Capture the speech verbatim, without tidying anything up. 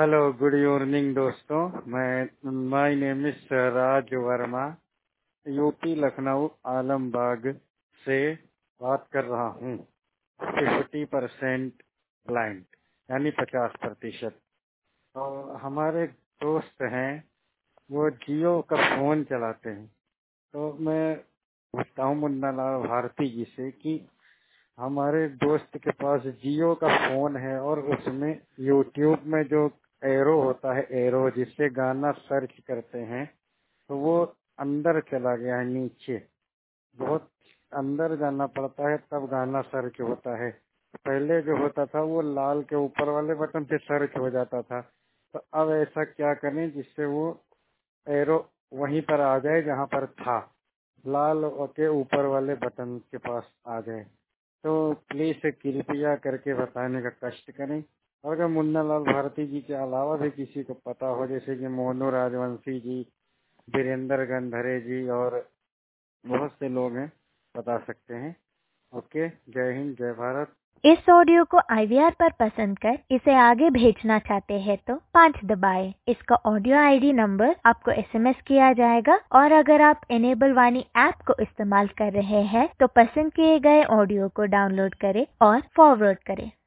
Hello, good evening दोस्तों। मैं my name is Raj Verma, UP Lucknow Alambagh से बात कर रहा हूँ। फिफ्टी परसेंट ब्लाइंड यानी पचास प्रतिशत। और हमारे दोस्त हैं, वो जियो का फोन चलाते हैं। तो मैं पूछता हूँ मुन्ना लाल भारती जी से कि हमारे दोस्त के पास जियो का फोन है और उसमें यूट्यूब में जो एरो होता है, एरो जिससे गाना सर्च करते हैं, तो वो अंदर चला गया है, नीचे बहुत अंदर जाना पड़ता है तब गाना सर्च होता है। पहले जो होता था वो लाल के ऊपर वाले बटन से सर्च हो जाता था। तो अब ऐसा क्या करें जिससे वो एरो वहीं पर आ जाए जहाँ पर था, लाल के ऊपर वाले बटन के पास आ जाए। तो प्लीज कृपया करके बताने का कष्ट करें। और अगर मुन्ना लाल भारती जी के अलावा भी किसी को पता हो, जैसे कि मोनू राजवंशी जी, वीरेंद्र गंधरे जी और बहुत से लोग हैं, बता सकते हैं। ओके, जय हिंद, जय भारत। इस ऑडियो को आई वी आर पर पसंद कर इसे आगे भेजना चाहते हैं तो पाँच दबाएं। इसका ऑडियो आई डी नंबर आपको एस एम एस किया जाएगा। और अगर आप एनेबल वाणी ऐप को इस्तेमाल कर रहे हैं तो पसंद किए गए ऑडियो को डाउनलोड करें और फॉरवर्ड करें।